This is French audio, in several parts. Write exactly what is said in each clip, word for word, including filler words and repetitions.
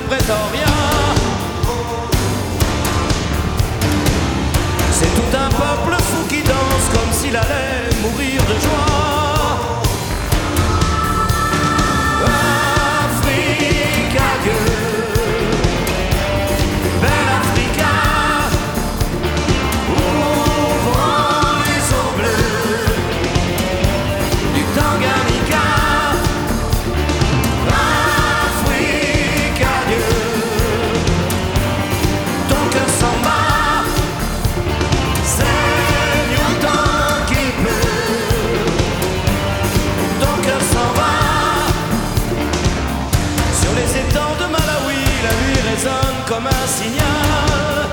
Pretoria. C'est tout un peuple fou qui danse comme s'il allait mourir de joie. Afrique, adieu, belle Africa, ouvrons les eaux bleues du Tanganyika. Afrique, adieu, ton cœur s'en bat, saigne autant qu'il peut, ton cœur s'en va. Sur les étangs de Malawi, la nuit résonne comme un signal.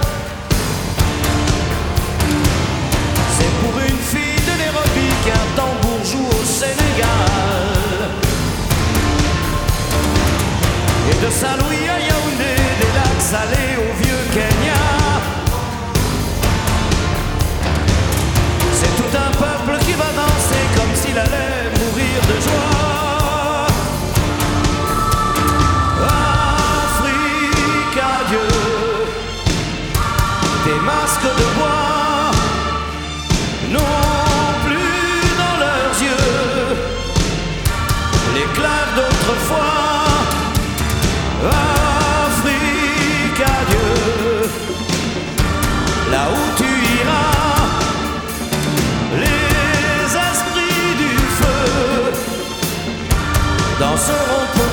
C'est pour une fille de Nairobi qu'un tambour joue au Sénégal. Et de Saint-Louis à Yaoundé, des lacs salés au vieux Kenya. C'est tout un peuple qui va danser comme s'il allait mourir de joie. Afrique, adieu, tes masques de bois n'ont plus dans leurs yeux l'éclat d'autrefois. Afrique, adieu, là où tu iras, les esprits du feu danseront pour